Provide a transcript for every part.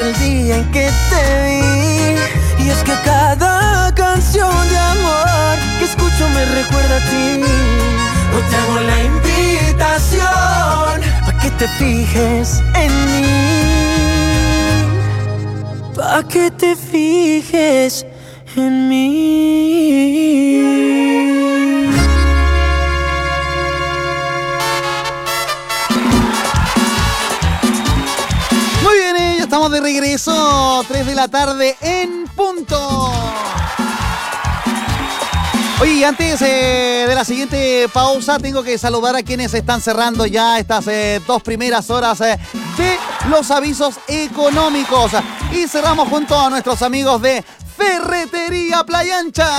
el día en que te vi. Y es que cada canción de amor que escucho me recuerda a ti. Hoy te hago la invitación pa' que te fijes en mí, pa' que te fijes en mí. Muy bien, ya estamos de regreso, 3 de la tarde en punto. Oye, y antes de la siguiente pausa, tengo que saludar a quienes están cerrando ya estas 2 primeras horas de los avisos económicos. Y cerramos junto a nuestros amigos de Ferretería Playa Ancha.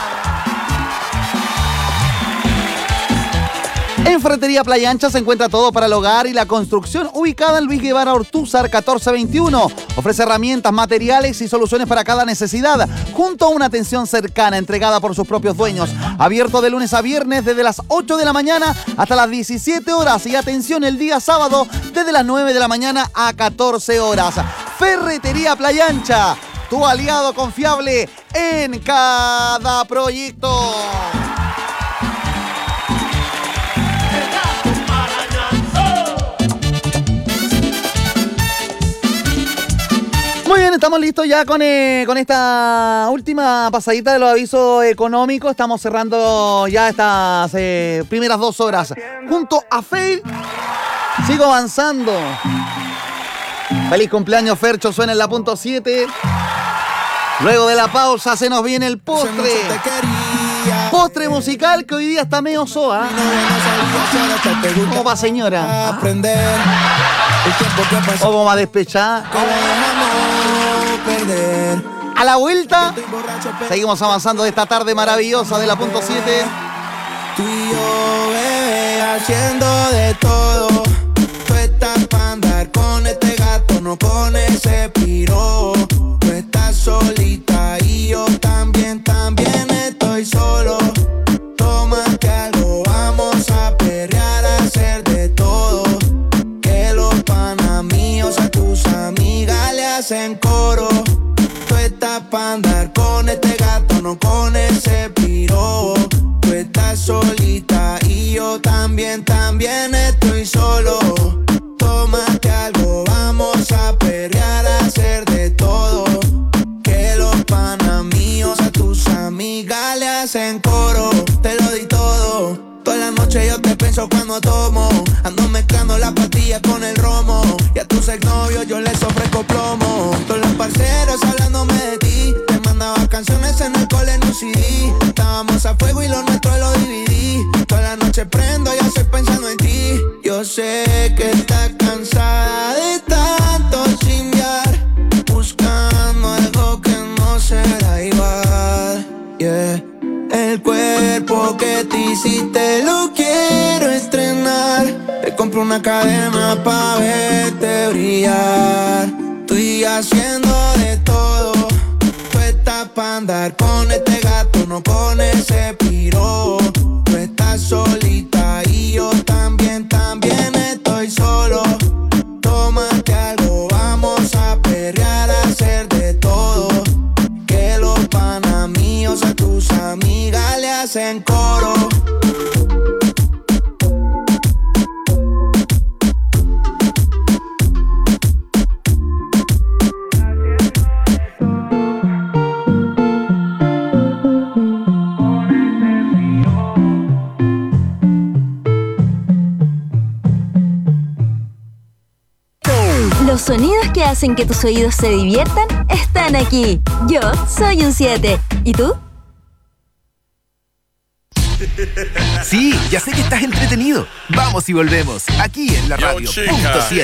En Ferretería Playa Ancha se encuentra todo para el hogar y la construcción, ubicada en Luis Guevara Ortúzar 1421. Ofrece herramientas, materiales y soluciones para cada necesidad, junto a una atención cercana entregada por sus propios dueños. Abierto de lunes a viernes desde las 8 de la mañana hasta las 17 horas y atención el día sábado desde las 9 de la mañana a 14 horas. Ferretería Playa Ancha, tu aliado confiable en cada proyecto. Muy bien, estamos listos ya con esta última pasadita de los avisos económicos. Estamos cerrando ya estas primeras 2 horas. Junto a Faye, sigo avanzando. Feliz cumpleaños, Fercho, suena en la punto 7. Luego de la pausa se nos viene el postre. Postre musical que hoy día está medio soa. ¿Cómo va, señora? O como va despechada. A la vuelta, seguimos avanzando de esta tarde maravillosa de la punto 7. Tú y yo, bebé, haciendo de todo. Tú estás pa' andar con este gato, no con ese piro. Tú estás solita y yo también estoy solo. Tómate algo, vamos a perrear, a hacer de todo. Que los panas míos a tus amigas le hacen coro. Tú estás pa' andar con este gato, no con ese piro. Tú estás solita y yo también estoy solo. Tómate algo, vamos a perrear, a hacer de todo. Que los panas míos a tus amigas le hacen coro. Te lo di todo. Toda la noche yo te pienso cuando tomo. Ando mezclando las pastillas con el romo. Y a tus exnovios yo les ofrezco plomo. Todos los parceros hablándome de ti. Te mandaba canciones en el cole en un CD. Estábamos a fuego y lo nuestro lo dividí. Toda la noche prendo y estoy pensando en ti. Yo sé que estás cansada de tanto chingar, buscando algo que no será igual. Yeah. El cuerpo que te hiciste lo quiero estrenar. Te compro una cadena pa' verte brillar. Estoy haciendo de todo. Tú estás pa' andar con este gato, no con ese piro. Tú estás solita y yo también estoy solo. Tómate algo, vamos a perrear, a hacer de todo. Que los panas míos a tus amigas le hacen coro. Los sonidos que hacen que tus oídos se diviertan están aquí. Yo soy un 7. ¿Y tú? Sí, ya sé que estás entretenido. Vamos y volvemos, aquí en la radio punto 7.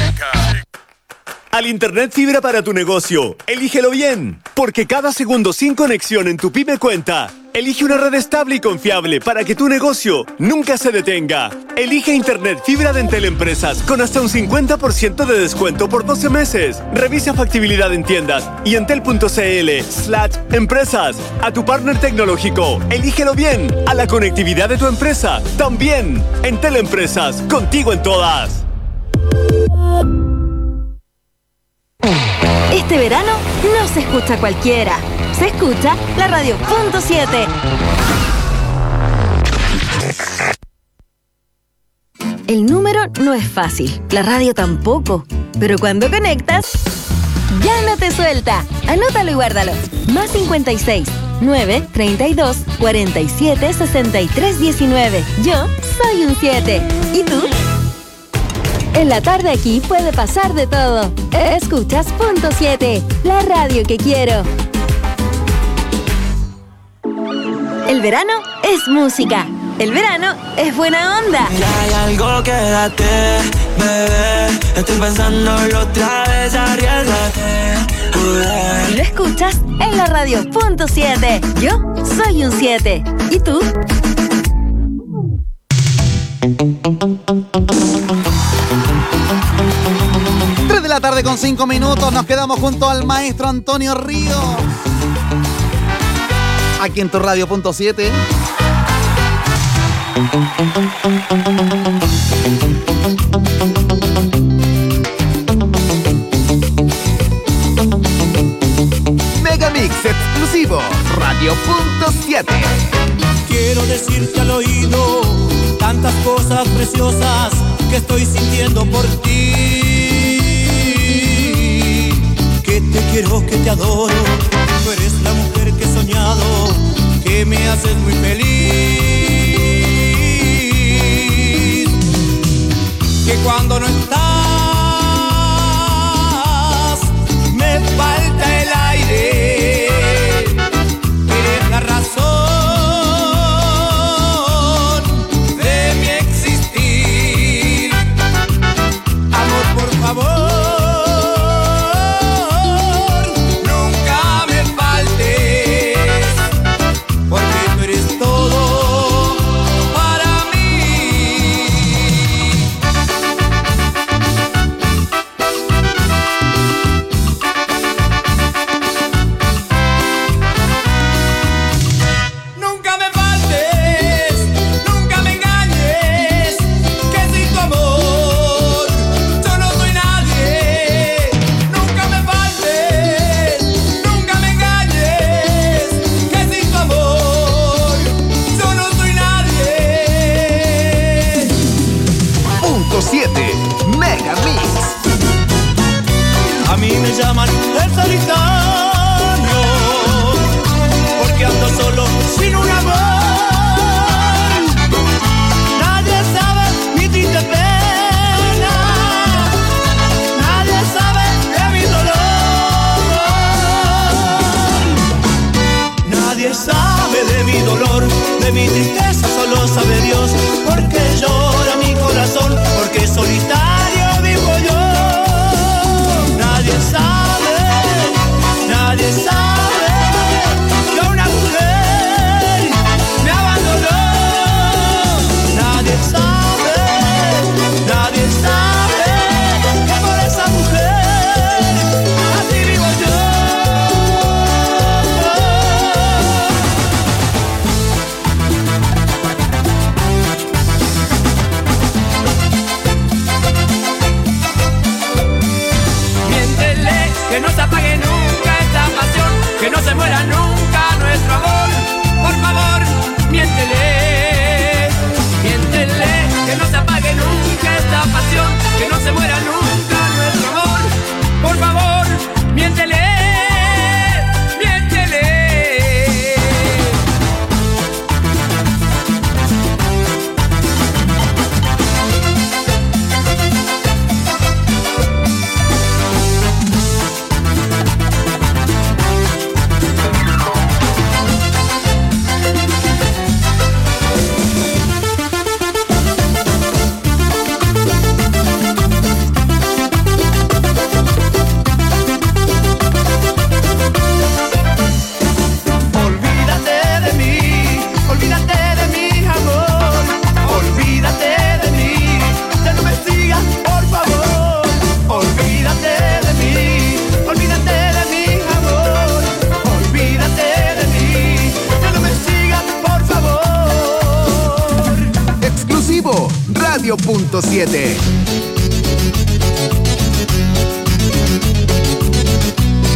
Al internet fibra para tu negocio, elígelo bien, porque cada segundo sin conexión en tu pyme cuenta. Elige una red estable y confiable para que tu negocio nunca se detenga. Elige internet fibra de Entel Empresas con hasta un 50% de descuento por 12 meses. Revisa factibilidad en tiendas y entel.cl/empresas. A tu partner tecnológico, elígelo bien. A la conectividad de tu empresa, también. Entel Empresas, contigo en todas. Este verano no se escucha cualquiera. Se escucha la radio .7. El número no es fácil, la radio tampoco. Pero cuando conectas, ya no te suelta. Anótalo y guárdalo. Más 56 9 32 47 63 19. Yo soy un 7. ¿Y tú? En la tarde aquí puede pasar de todo. Escuchas .7, la radio que quiero. El verano es música. El verano es buena onda. Ya hay algo, quédate, bebé. Estoy pensándolo otra vez, arriésgate. Y lo escuchas en la radio .7. Yo soy un 7. ¿Y tú? De la tarde con 5 minutos, nos quedamos junto al maestro Antonio Ríos. Aquí en tu radio .7. Megamix exclusivo, radio .7. Quiero decirte al oído tantas cosas preciosas que estoy sintiendo por ti. Que te quiero, que te adoro. Tú eres la mujer que he soñado, que me haces muy feliz. Que cuando no estás, me falta el aire. Eres la razón de mi existir. Amor, por favor. Me llaman el solitario, porque ando solo sin un amor. Nadie sabe mi triste pena, nadie sabe de mi dolor. Nadie sabe de mi dolor, de mi tristeza, solo sabe Dios. Porque llora mi corazón, porque solitario vivo yo. Nadie sabe que una mujer me abandonó. Nadie sabe que por esa mujer así vivo yo. Que no se apague nunca esta pasión, que no se muera nunca nuestro amor. Por favor, miéntele, miéntele, que no se apague nunca esta pasión, que no se muera nunca nuestro amor. Por favor, miéntele, miéntele. Radio.7.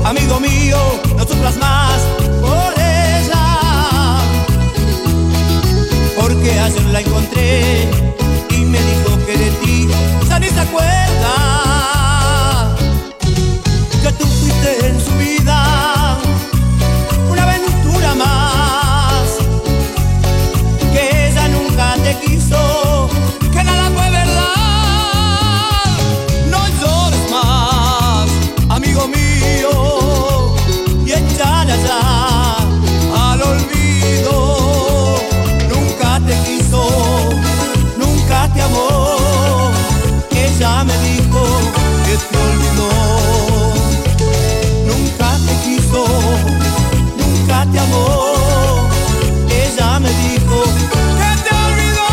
amigo mío, no sufras más por ella, porque ayer la encontré y me dijo que de ti ya ni se acuerda, que tú fuiste en su vida una aventura más, que ella nunca te quiso, que nada fue verdad. No llores más, amigo mío, y échala ya al olvido. Nunca te quiso, nunca te amó, ella me dijo que te olvidó. Nunca te quiso, nunca te amó, ella me dijo que te olvidó.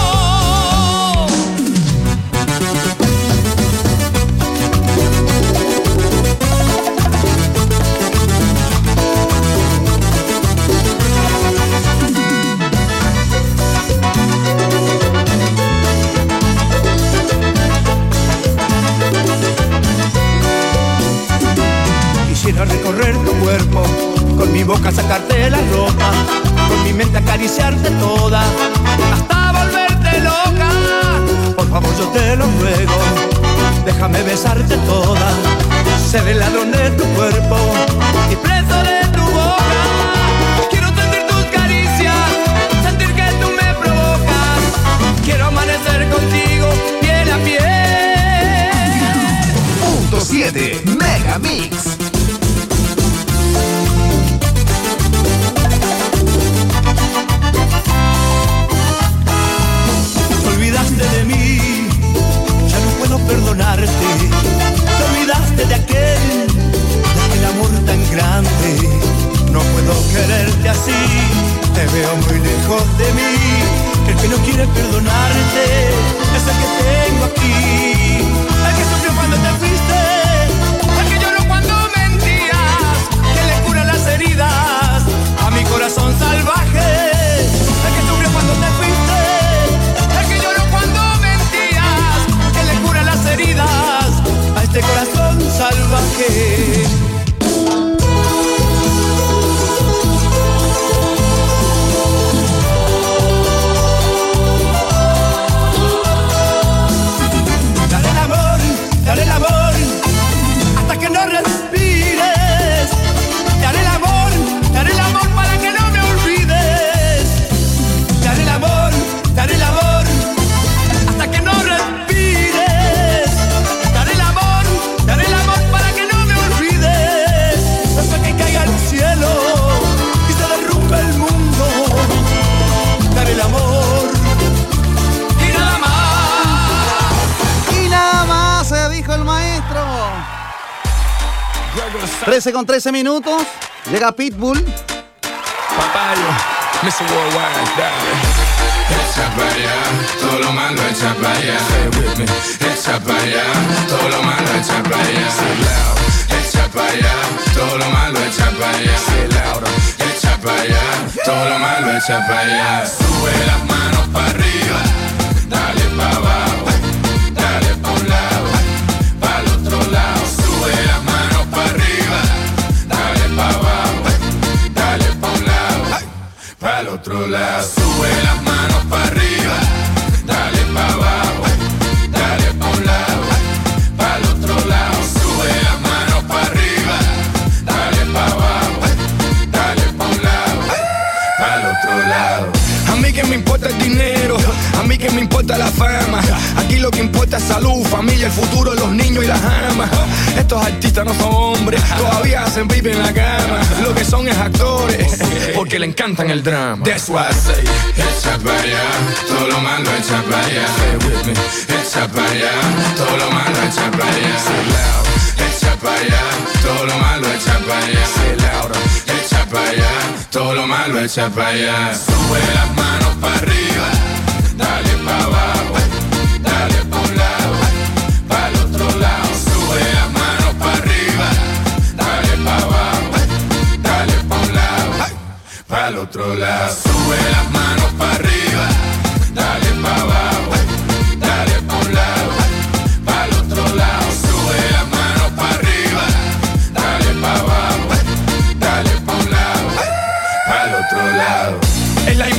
Quisiera recorrer tu cuerpo, con mi boca sacarte la ropa, con mi mente acariciarte toda, hasta volverte loca. Por favor yo te lo ruego, déjame besarte toda, ser el ladrón de tu cuerpo y preso de tu boca. Quiero sentir tus caricias, sentir que tú me provocas, quiero amanecer contigo piel a piel. .7 Mega Mix. De mí, ya no puedo perdonarte. Te olvidaste de aquel amor tan grande. No puedo quererte así, te veo muy lejos de mí. El que no quiere perdonarte es el que tengo aquí. El que sufrió cuando te fuiste, el que lloró cuando mentías, que le cura las heridas a mi corazón salvaje. El que sufrió cuando te fuiste, el que lloró cuando mentías, que le cura las heridas a este corazón salvaje. Dale el amor, hasta que no respires. Dale el amor para que no me olvides. Dale el amor, hasta que no respires. Dale el amor para que no me olvides. Hasta que caiga el cielo y se derrumbe el mundo. Dale el amor y nada más. Y nada más, se dijo el maestro. 13 con 13 minutos. Llega Pitbull. Papayo, Mr. Worldwide, dale. Echa para allá, todo lo malo echa para allá. Echa para allá, todo lo malo echa para allá. Echa para allá, todo lo malo echa para allá. Echa para allá, todo lo malo echa para allá. Sube las manos para arriba, dale para abajo, dale para un lado, para el otro lado. Sube las manos para arriba, dale para abajo, dale para un lado, para el otro lado. Sube las manos para arriba, dale para abajo, dale para un lado, para el otro lado. Sube las manos para arriba, dale para abajo, dale para un lado, para el otro lado. A mí que me importa el dinero, a mí que me importa la fama. Aquí lo que importa es salud, familia, el futuro de los niños y las amas. Estos artistas no son hombres, todavía hacen pipi en la cama. Lo que son es actores, porque le encantan el drama. That's why I say, echa para allá, todo lo malo echa para allá. Echa para allá, todo lo malo echa para allá. Echa para allá, todo lo malo echa para allá. Echa para allá, todo lo malo echa para allá. Sube las manos para arriba, dale para abajo, dale para un lado, para el otro lado. Sube las manos para arriba, dale para abajo, dale para un lado, para el otro lado. Sube las manos para arriba, dale para abajo, dale para un lado, para el otro lado. Sube las manos para arriba, dale para abajo.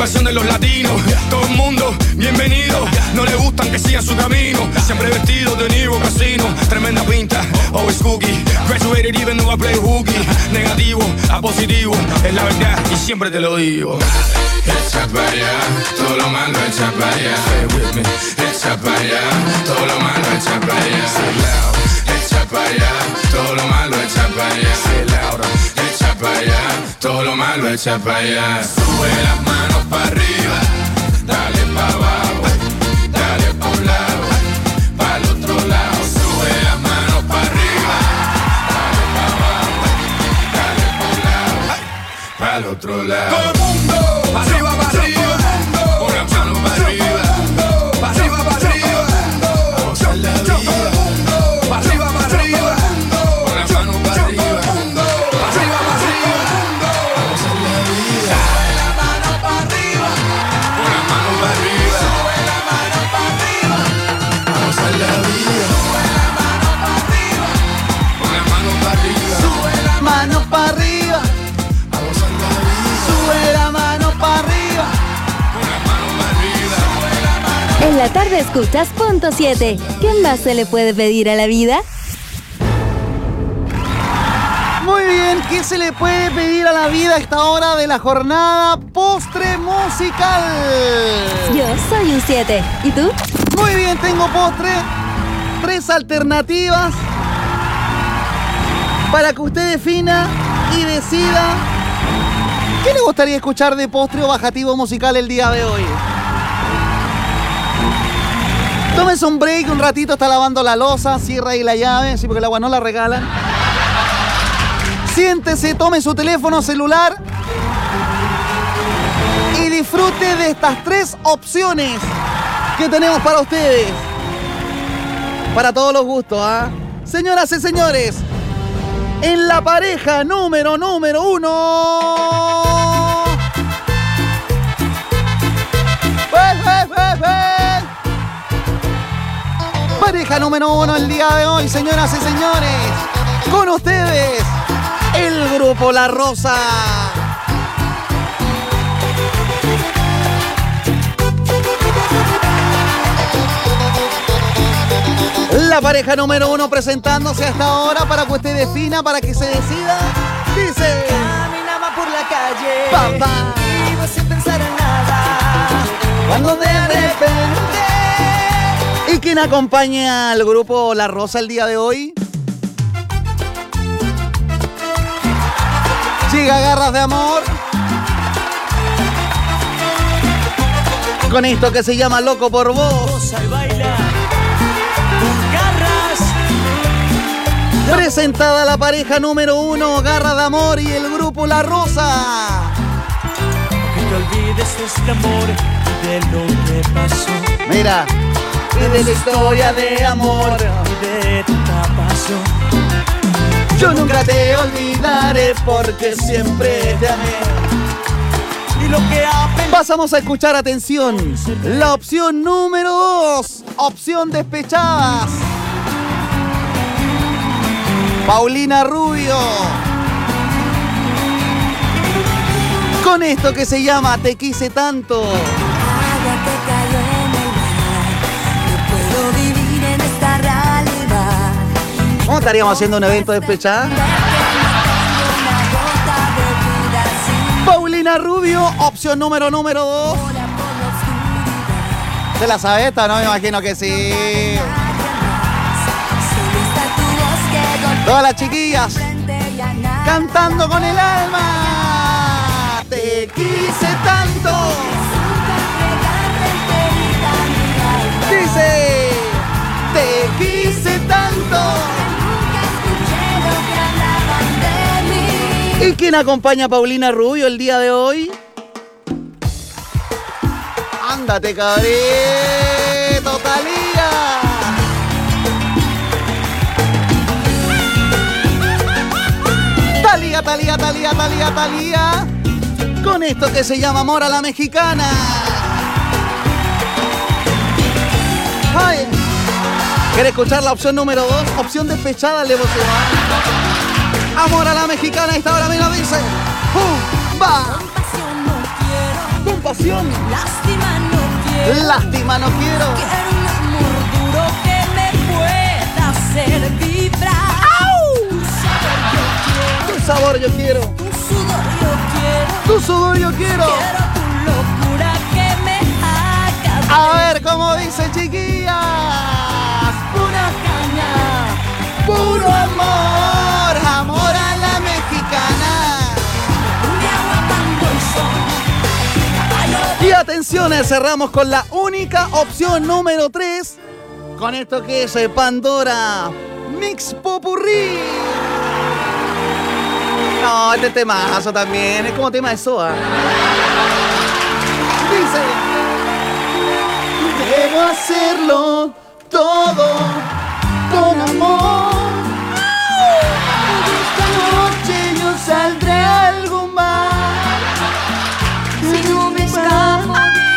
pasión de los latinos. Todo el mundo, bienvenido. No le gustan que sigan su camino. Siempre vestido de Nivo Casino. Tremenda pinta, always cookie. Graduated even though I play hooky. Negativo a positivo, es la verdad y siempre te lo digo. Echa para allá, todo lo malo echa para allá. Say with me. Echa para allá, todo lo malo echa para allá. Say loud. Echa para allá, todo lo malo echa para allá. Say loud. Echa para allá, todo lo malo echa para allá. Sube las manos para arriba, dale para abajo, dale pa' un lado, para el otro lado. Sube las manos para arriba, dale para abajo, dale pa' un lado, para el otro lado. Todo el mundo, para arriba, con las manos para arriba, para arriba, vamos a la vida. Para arriba, con las manos para arriba, para arriba, vamos a la vida. Sube la mano para arriba, con las manos para arriba, sube la mano para arriba, vamos a la vida. Sube la mano para arriba, con las manos para arriba, sube la Mano para arriba, vamos a la vida. sube la mano para arriba. Con las manos para arriba, sube la mano. En la tarde escuchas Punto 7. ¿Qué más se le puede pedir a la vida? Muy bien, ¿qué se le puede pedir a la vida a esta hora de la jornada? Postre musical. Yo soy un 7. ¿Y tú? Muy bien, tengo postre. 3 alternativas para que usted defina y decida qué le gustaría escuchar de postre o bajativo musical el día de hoy. Tómese un break, un ratito, está lavando la loza, cierra ahí la llave, sí, porque el agua no la regalan. Siéntese, tome su teléfono celular y disfrute de estas 3 opciones que tenemos para ustedes. Para todos los gustos, ¿ah? Señoras y señores, en la pareja número 1. Pareja número 1 el día de hoy, señoras y señores. Con ustedes, el grupo La Rosa. La pareja número 1 presentándose hasta ahora para que usted defina, para que se decida. Dice: Caminaba por la calle, papá, iba sin pensar en nada. cuando de repente. ¿Y quién acompaña al grupo La Rosa el día de hoy? Siga Garras de Amor. Con esto que se llama Loco por Vos. Goza y baila con garras. Presentada la pareja número 1, Garra de Amor y el grupo La Rosa. Que te olvides de este amor y de lo que pasó. Mira, y de la historia de amor. Y de tanta pasión. Yo nunca te olvidaré porque siempre te amé. Y lo que aprendí. Pasamos a escuchar, atención, la opción número 2, opción Despechadas. Paulina Rubio. Con esto que se llama Te quise tanto. Agua que cayó en el mar. No puedo vivir en esta realidad. ¿Cómo estaríamos haciendo un evento Despechada? Paulina Rubio, opción número 2. ¿Se la sabe esta? No, me imagino que sí. Todas las chiquillas cantando con el alma. Te quise tanto. Dice, te quise tanto. ¿Y quién acompaña a Paulina Rubio el día de hoy? Ándate, cabrito, Talía. Talía. Con esto que se llama Amor a la Mexicana. Ay. ¿Quiere escuchar la opción número 2? Opción Despechada, le emocionó. Amor a la Mexicana, esta hora me lo dice. Va. Con pasión no quiero. Con pasión. Lástima no quiero. Lástima no quiero. Quiero un amor duro que me pueda hacer vibrar. ¡Au! Tu sabor yo quiero. Tu sabor yo quiero. Tu sudor yo quiero. Tu sudor yo quiero. Quiero tu locura que me haga. A ver cómo dice, chiquillas. Pura caña, puro amor, amor a la mexicana. Me aguantando el son. Y atención, cerramos con la única opción número 3. Con esto que es Pandora Mix Popurrí. No, este temazo también, es como tema de Soa. Dice: debo hacerlo todo con amor. Esta noche yo saldré a algo más. Si no me escapo de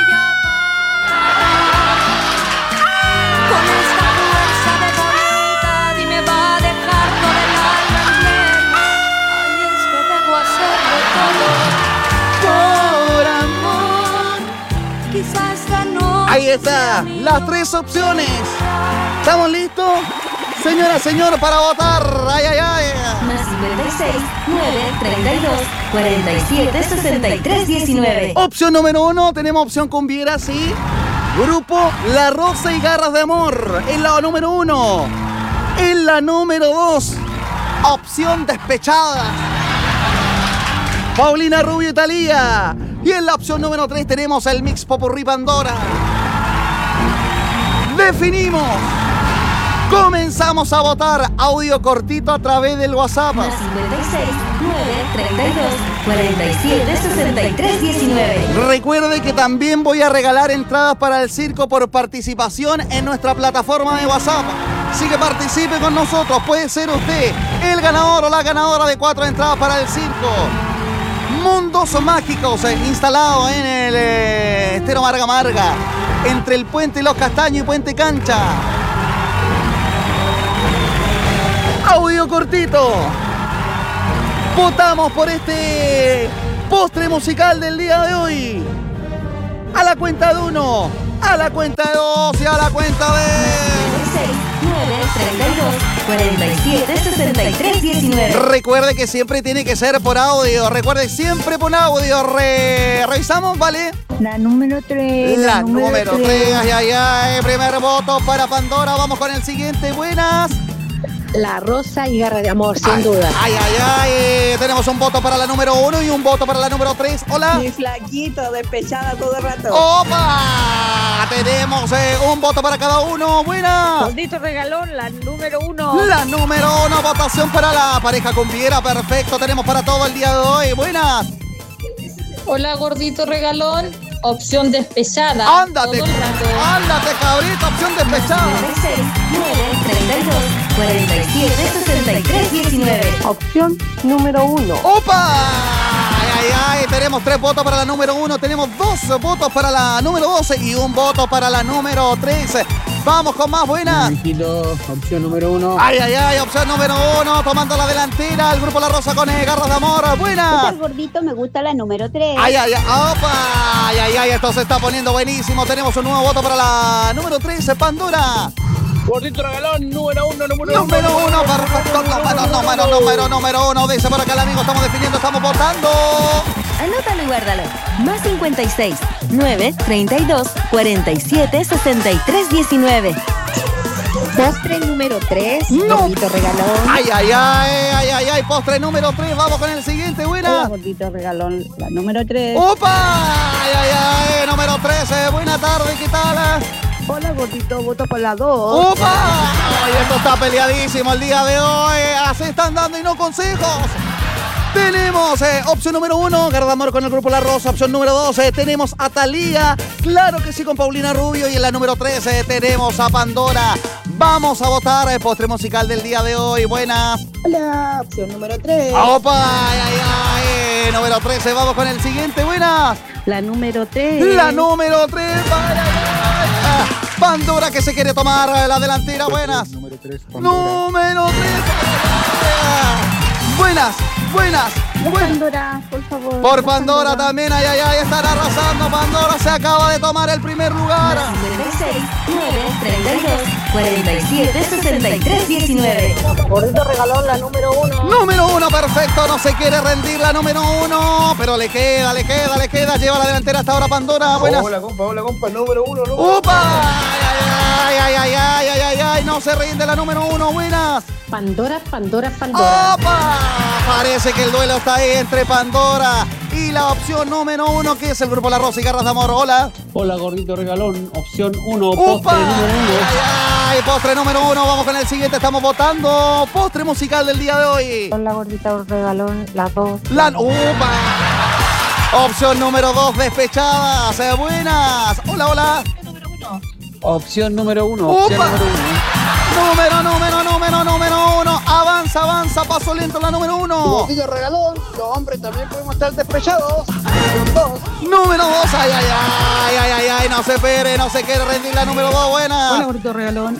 con esta fuerza de voluntad y me va a dejar todo el alma en piel. Ay, es que debo hacerlo todo Por amor. quizás esta noche. Ahí está, las 3 opciones. ¿Estamos listos? Señora, señor, para votar. Ay, ay, ay. Más 56 932 47 63 19. Opción número 1, tenemos opción Cumbiera, sí. Grupo La Rosa y Garras de Amor. En la número 1. En la número 2, opción Despechada. Paulina Rubio y Thalía. Y en la opción número 3 tenemos el Mix Popurrí Pandora. Definimos. Comenzamos a votar. Audio cortito a través del WhatsApp. Más 56 932 47 63 19. Recuerde que también voy a regalar entradas para el circo por participación en nuestra plataforma de WhatsApp. Así que participe con nosotros. Puede ser usted el ganador o la ganadora de 4 entradas para el circo. Mundos Mágicos, instalado en el Estero Marga Marga, entre el Puente Los Castaños y Puente Cancha. Audio cortito. Votamos por este postre musical del día de hoy. A la cuenta de 1, a la cuenta de 2 y a la cuenta de 6 932 47 63 19. Recuerde que siempre tiene que ser por audio. Recuerde siempre por audio. Revisamos, ¿vale? La número 3. La número 3. Ay, ay, ay. Primer voto para Pandora. Vamos con el siguiente. Buenas. La Rosa y Garra de Amor, sin duda. Ay, ay, ay. Tenemos un voto para la número 1 y un voto para la número 3. Hola. Mi flaquito, despechada todo el rato. ¡Opa! Tenemos un voto para cada uno. Buenas. Gordito regalón, la número 1. La número 1, votación para la pareja Cumbiera. Perfecto, tenemos para todo el día de hoy. Buenas. Hola, gordito regalón. Opción despechada. Ándate, ándate, cabrito. Opción despechada. 6 932 47 63 19. Opción número 1. ¡Opa! Ay, ay, ay. Tenemos 3 votos para la número 1. Tenemos 2 votos para la número 12 y un voto para la número 13. Vamos con más. Buenas. Opción número 1. Ay, ay, ay. Opción número 1. Tomando la delantera. El grupo La Rosa con Garras de Amor. Buenas. Gordito, me gusta la número 3. Ay, ay, ay. ¡Opa! Ay, ay, ay. Esto se está poniendo buenísimo. Tenemos un nuevo voto para la número 13. Pandora. Gordito regalón, número 1, número 1, perfecto. Número 1. Dice por acá el amigo. Estamos definiendo, estamos votando. Anótalo y guárdalo. Más 56 932 47 63 19. Postre número 3. No. Gordito regalón. Ay, ay, ay, ay, ay, ay. Postre número 3. Vamos con el siguiente. Buena. Hola, gordito regalón, la número 3. ¡Opa! Ay, ay, ay. Número 13. Buena tarde, ¿qué tal? Hola, gordito, voto por la 2. ¡Opa! Ay, esto está peleadísimo el día de hoy. Así están dando y no consejos. Tenemos opción número 1, Garra de Amor con el grupo La Rosa. Opción número 12, tenemos a Thalía. Claro que sí, con Paulina Rubio. Y en la número 13 tenemos a Pandora. Vamos a votar el postre musical del día de hoy. Buenas. Hola, opción número 3. ¡Opa! Ay, ay, ay. Número 13, vamos con el siguiente. Buenas. La número 3. La número 3. Pandora que se quiere tomar la delantera. Buenas. Número 3. Número 3. Buenas. Pandora, por favor. Por Pandora también, ay, ay, ay, están arrasando. Pandora se acaba de tomar el primer lugar. 56 932 47 63 19. Gordito regalón la número 1. Número 1, perfecto, no se quiere rendir la número 1, pero le queda, lleva la delantera hasta ahora Pandora, buenas. Hola compa, número 1, ¡Upa! Ay, no se rinde la número 1, buenas. Pandora. ¡Opa! Parece que el duelo está ahí entre Pandora y la opción número 1, que es el grupo La Rosa y Garras de Amor. Hola. Hola gordito regalón, opción 1, ¡Upa! postre número 1. Ay, postre número 1, vamos con el siguiente, estamos votando postre musical del día de hoy. Hola gordito regalón la 2. ¡Upa! Opción número 2, despechadas, buenas. Hola. Opción número 1. ¡Upa! Número 1. Avanza, paso lento la número 1. Gordito regalón, los hombres también podemos estar despechados. Número 2, ay, no se quiere rendir la número 2, buena. Hola gordito regalón,